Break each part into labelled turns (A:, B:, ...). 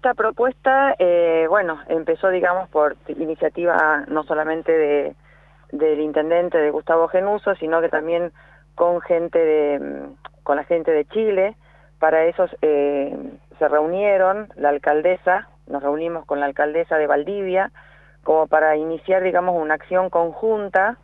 A: esta propuesta, bueno, empezó, digamos, por iniciativa no solamente del intendente de Gustavo Genuso, sino que también con con la gente de Chile. Para eso se reunieron la alcaldesa, nos reunimos con la alcaldesa de Valdivia, como para iniciar, digamos, una acción conjunta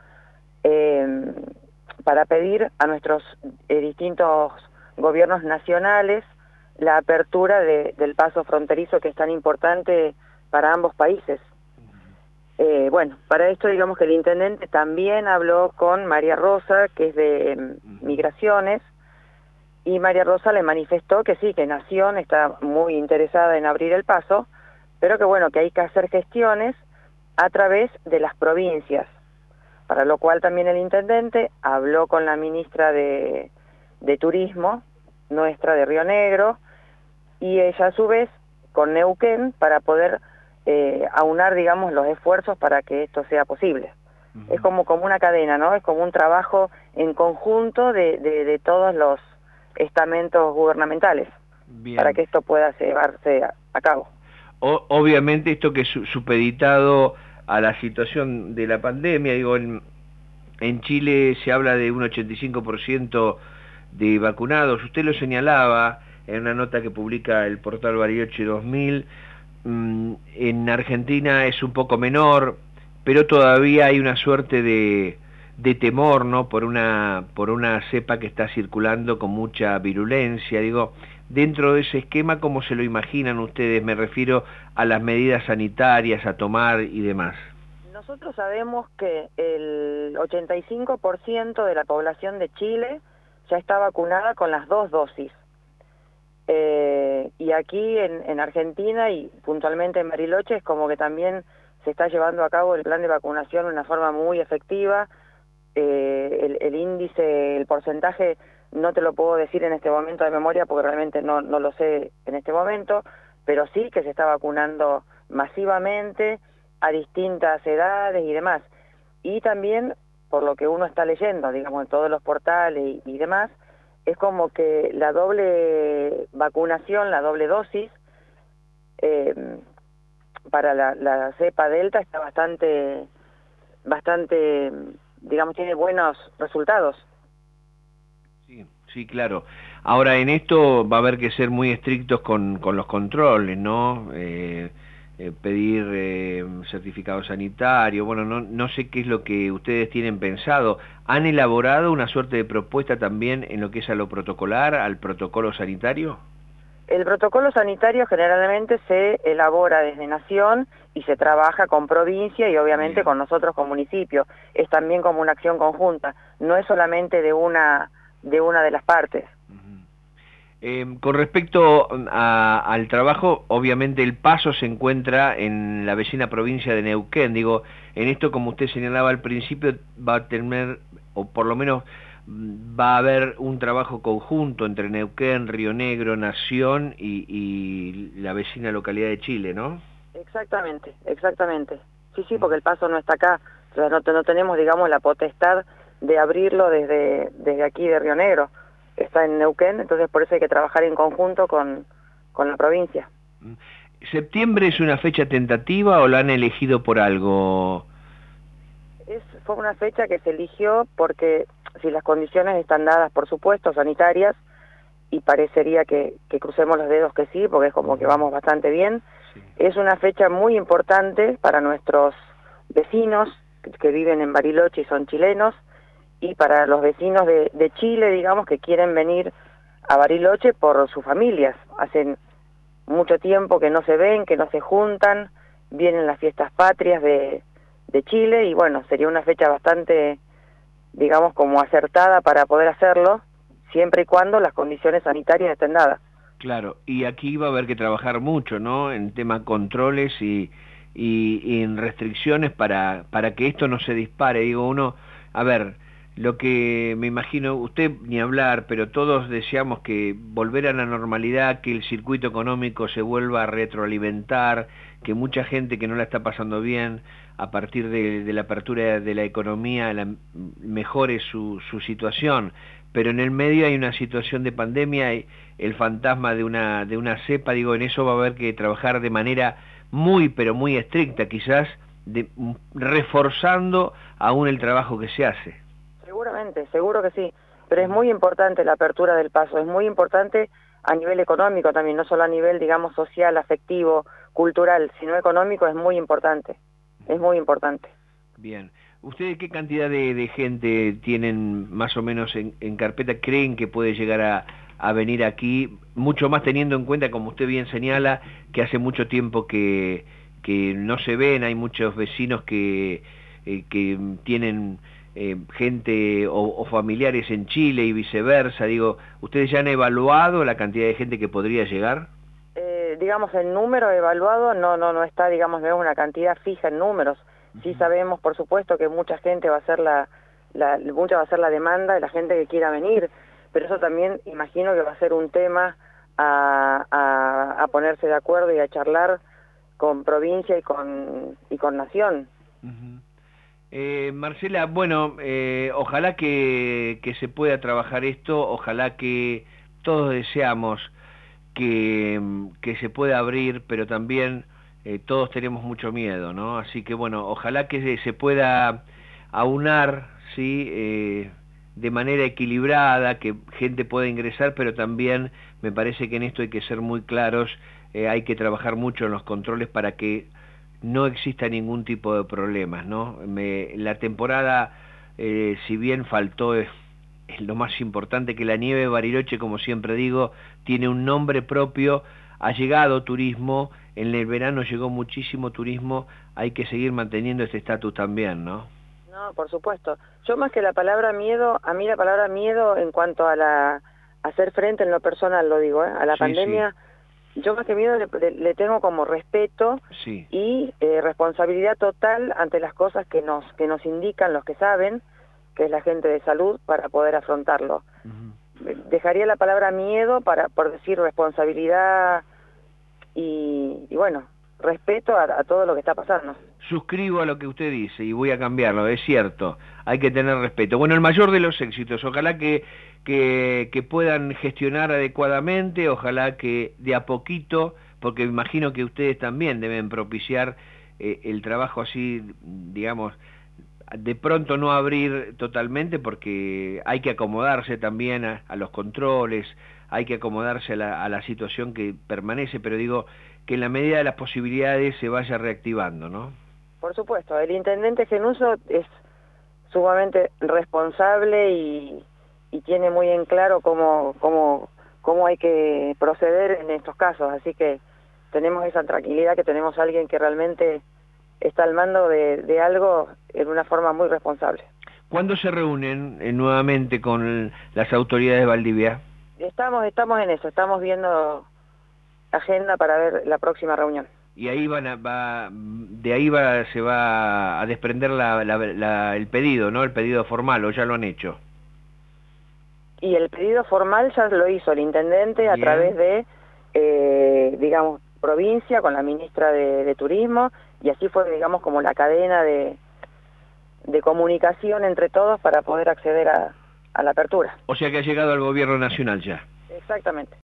A: para pedir a nuestros distintos gobiernos nacionales la apertura del paso fronterizo, que es tan importante para ambos países. Bueno, para esto digamos que el intendente también habló con María Rosa, que es de Migraciones, y María Rosa le manifestó que sí, que Nación está muy interesada en abrir el paso, pero que bueno, que hay que hacer gestiones a través de las provincias, para lo cual también el intendente habló con la ministra de Turismo, nuestra de Río Negro, y ella a su vez con Neuquén para poder aunar, digamos, los esfuerzos para que esto sea posible. Es como una cadena, ¿no? Es como un trabajo en conjunto de todos los estamentos gubernamentales. Bien, para que esto pueda llevarse a cabo.
B: Obviamente esto que es supeditado a la situación de la pandemia, digo, en Chile se habla de un 85% de vacunados. Usted lo señalaba en una nota que publica el portal Bariloche 2000, en Argentina es un poco menor, pero todavía hay una suerte de temor, ¿no? Por una cepa que está circulando con mucha virulencia. Digo, dentro de ese esquema, ¿cómo se lo imaginan ustedes? Me refiero a las medidas sanitarias a tomar y demás.
A: Nosotros sabemos que el 85% de la población de Chile ya está vacunada con las 2 dosis. Y aquí en Argentina y puntualmente en Bariloche es como que también se está llevando a cabo el plan de vacunación de una forma muy efectiva. El índice, el porcentaje, no te lo puedo decir en este momento de memoria porque realmente no lo sé en este momento, pero sí que se está vacunando masivamente a distintas edades y demás. Y también, por lo que uno está leyendo, digamos, en todos los portales y demás, es como que la doble vacunación, la doble dosis, para la cepa Delta está bastante, digamos, tiene buenos resultados.
B: Sí, claro. Ahora, en esto va a haber que ser muy estrictos con los controles, ¿no? Pedir certificado sanitario, bueno, no sé qué es lo que ustedes tienen pensado. ¿Han elaborado una suerte de propuesta también en lo que es a lo protocolar, al protocolo sanitario?
A: El protocolo sanitario generalmente se elabora desde Nación y se trabaja con provincia y obviamente bien, con nosotros como municipio. Es también como una acción conjunta, no es solamente de una de las partes.
B: Con respecto al trabajo, obviamente el paso se encuentra en la vecina provincia de Neuquén. Digo, en esto, como usted señalaba al principio, va a tener, o por lo menos va a haber un trabajo conjunto entre Neuquén, Río Negro, Nación y la vecina localidad de Chile, ¿no?
A: Exactamente. Sí, porque el paso no está acá. O sea, no tenemos, digamos, la potestad de abrirlo desde aquí de Río Negro. Está en Neuquén, entonces por eso hay que trabajar en conjunto con la provincia.
B: ¿Septiembre es una fecha tentativa o la han elegido por algo?
A: Fue una fecha que se eligió porque si las condiciones están dadas, por supuesto, sanitarias, y parecería que crucemos los dedos que sí, porque es como que vamos bastante bien, sí. Es una fecha muy importante para nuestros vecinos que viven en Bariloche y son chilenos, y para los vecinos de Chile, digamos, que quieren venir a Bariloche por sus familias. Hacen mucho tiempo que no se ven, que no se juntan, vienen las fiestas patrias de Chile, y bueno, sería una fecha bastante, digamos, como acertada para poder hacerlo, siempre y cuando las condiciones sanitarias estén dadas.
B: Claro, y aquí va a haber que trabajar mucho, ¿no?, en temas controles y en restricciones para que esto no se dispare. Digo, uno, a ver, lo que me imagino, usted ni hablar, pero todos deseamos que volver a la normalidad, que el circuito económico se vuelva a retroalimentar, que mucha gente que no la está pasando bien, a partir de la apertura de la economía, mejore su situación. pero en el medio hay una situación de pandemia, y el fantasma de una cepa, digo, en eso va a haber que trabajar de manera muy, pero muy estricta, quizás reforzando aún el trabajo que se hace.
A: Seguramente, seguro que sí, pero es muy importante la apertura del paso, es muy importante a nivel económico también, no solo a nivel, digamos, social, afectivo, cultural, sino económico, es muy importante, es muy importante.
B: Bien. ¿Ustedes qué cantidad de gente tienen más o menos en carpeta? ¿Creen que puede llegar a venir aquí? Mucho más teniendo en cuenta, como usted bien señala, que hace mucho tiempo que no se ven, hay muchos vecinos que tienen gente o familiares en Chile y viceversa. Digo, ¿ustedes ya han evaluado la cantidad de gente que podría llegar?
A: Digamos, el número evaluado no está, digamos, no es una cantidad fija en números. Sí sabemos, por supuesto, que mucha gente va a ser mucha va a ser la demanda de la gente que quiera venir, pero eso también imagino que va a ser un tema a ponerse de acuerdo y a charlar con provincia y con nación.
B: Marcela, bueno, ojalá que se pueda trabajar esto, ojalá que todos deseamos que se pueda abrir, pero también todos tenemos mucho miedo, ¿no? Así que bueno, ojalá que se pueda aunar, ¿sí? De manera equilibrada, que gente pueda ingresar, pero también me parece que en esto hay que ser muy claros, hay que trabajar mucho en los controles para que no exista ningún tipo de problemas, ¿no? La temporada, si bien faltó, es lo más importante, que la nieve de Bariloche, como siempre digo, tiene un nombre propio, ha llegado turismo, en el verano llegó muchísimo turismo, hay que seguir manteniendo este estatus también, ¿no?
A: No, por supuesto. Yo más que la palabra miedo, a mí la palabra miedo en cuanto a hacer frente en lo personal, lo digo, a la pandemia, sí. Yo más que miedo le tengo como respeto, sí. Y responsabilidad total ante las cosas que nos indican los que saben, que es la gente de salud, para poder afrontarlo. Dejaría la palabra miedo por decir responsabilidad y bueno, respeto a todo lo que está pasando.
B: Suscribo a lo que usted dice y voy a cambiarlo, es cierto, hay que tener respeto. Bueno, el mayor de los éxitos, ojalá que puedan gestionar adecuadamente, ojalá que de a poquito, porque me imagino que ustedes también deben propiciar el trabajo así, digamos, de pronto no abrir totalmente, porque hay que acomodarse también a los controles, hay que acomodarse a la situación que permanece, pero digo que en la medida de las posibilidades se vaya reactivando, ¿no?
A: Por supuesto, el intendente Genuso es sumamente responsable y tiene muy en claro cómo hay que proceder en estos casos, así que tenemos esa tranquilidad que tenemos a alguien que realmente está al mando de algo en una forma muy responsable.
B: ¿Cuándo se reúnen nuevamente con las autoridades de Valdivia?
A: Estamos en eso, estamos viendo agenda para ver la próxima reunión.
B: Y ahí se va a desprender el pedido, ¿no? El pedido formal, ¿o ya lo han hecho?
A: Y el pedido formal ya lo hizo el intendente. Bien. A través de, digamos, provincia, con la ministra de Turismo, y así fue, digamos, como la cadena de comunicación entre todos para poder acceder a la apertura.
B: O sea que ha llegado al gobierno nacional ya.
A: Exactamente.